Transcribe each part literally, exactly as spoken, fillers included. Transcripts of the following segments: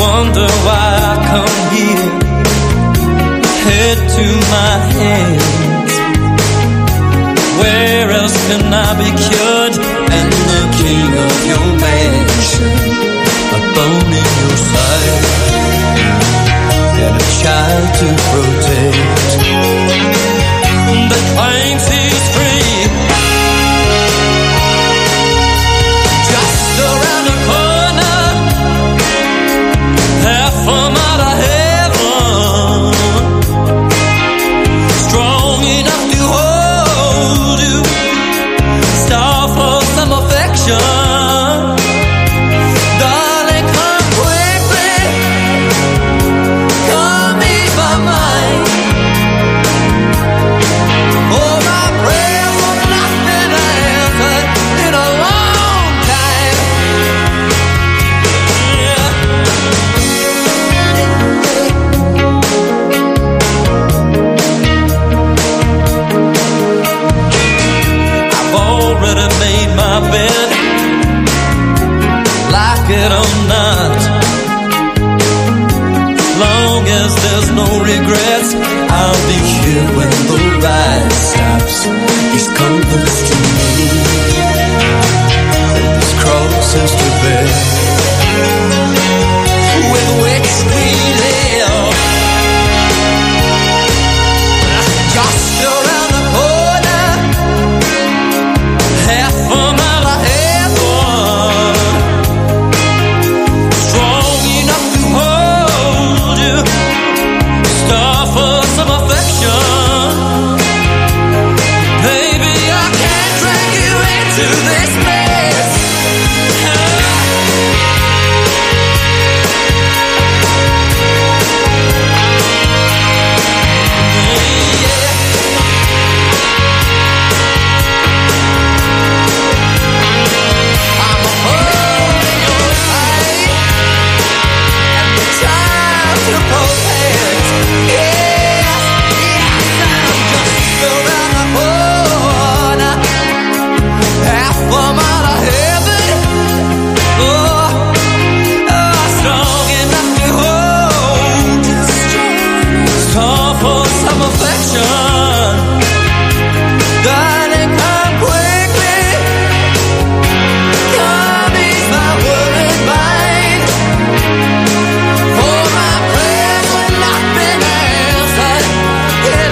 wonder why I come here, head to my hands. Where else can I be cured? And the king of your mansion, a bone in your side, and a child to protect, that claims he's free. Just around the corner, half a mile of heaven, strong enough to hold you, star for some affection. Darling, come quickly, come ease my mind. Oh, my prayers have not been answered in a long time. Yeah. I've already made my bed, like it or not. As long as there's no regrets, I'll be here when the ride stops. These confidence to me, these crosses to bear, with which we live. Just around the corner, half a mile of heaven, strong enough to hold you, star for some affection. Baby, I can't drag you into this mess. I'm a hole in your eye, and the child to protect. Yes, yes, I'm just around the corner, half a mile of heaven. Oh, oh, strong enough to hold you, star for some affection. Darling, come quickly, come ease my worried mind. For my prayers have not been answered in a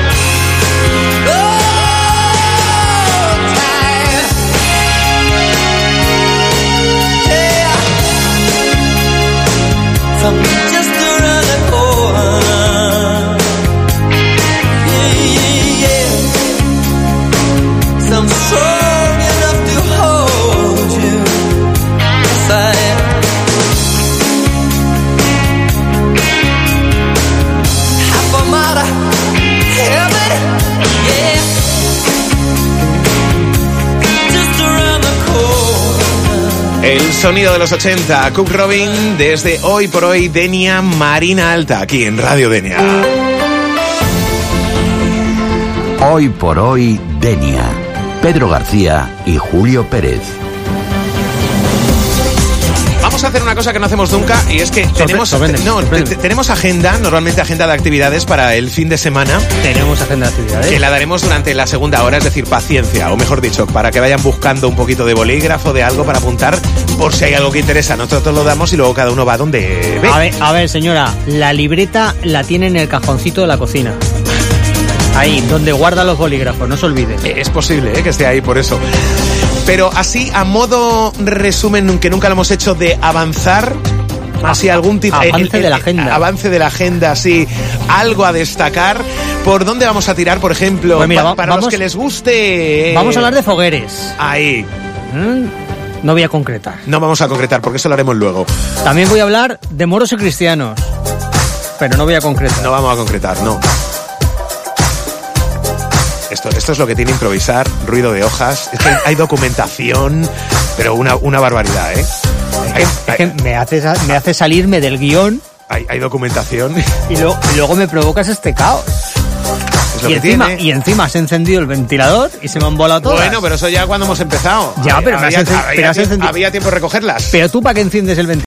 long time. Yeah, from just around the corner. Yeah, yeah, yeah. Some strong enough to hold you. Yes, I am. Half a mile of heaven, yeah. Just around the corner. El sonido de los ochenta, Cook Robin, desde Hoy por Hoy, Denia Marina Alta, aquí en Radio Denia. Hoy por hoy, Denia. Pedro García y Julio Pérez. Vamos a hacer una cosa que no hacemos nunca, y es que tenemos, sorprende, no, sorprende. te- tenemos agenda, normalmente agenda de actividades para el fin de semana, Tenemos agenda de actividades. que la daremos durante la segunda hora, es decir, paciencia, o mejor dicho, para que vayan buscando un poquito de bolígrafo, de algo para apuntar, por si hay algo que interesa. Nosotros lo damos y luego cada uno va donde ve. A ver, a ver, señora, la libreta la tiene en el cajoncito de la cocina. Ahí, donde guarda los bolígrafos, no se olvide. Eh, Es posible, eh, que esté ahí por eso. Pero así, a modo resumen, que nunca lo hemos hecho, de avanzar, así algún tipo... Avance de la agenda. Avance de la agenda, así, algo a destacar. ¿Por dónde vamos a tirar, por ejemplo? Pues mira, Pa- va- para vamos- los que les guste... Vamos a hablar de fogueres. Ahí. ¿Mm? No voy a concretar. No vamos a concretar, porque eso lo haremos luego. También voy a hablar de moros y cristianos. Pero no voy a concretar. No vamos a concretar, no. Esto, esto es lo que tiene improvisar, ruido de hojas. Es que hay documentación, pero una, una barbaridad, ¿eh? Hay, Es que me hace, me hace salirme del guión hay, hay documentación. y, lo- y luego me provocas este caos. Es lo Y que encima, tiene. y encima has encendido el ventilador y se me han volado todas. Bueno, pero eso ya cuando hemos empezado. Ya, pero me has había, encen- había pero has tie- encendido- había tiempo de recogerlas. Pero tú, ¿para qué enciendes el ventilador?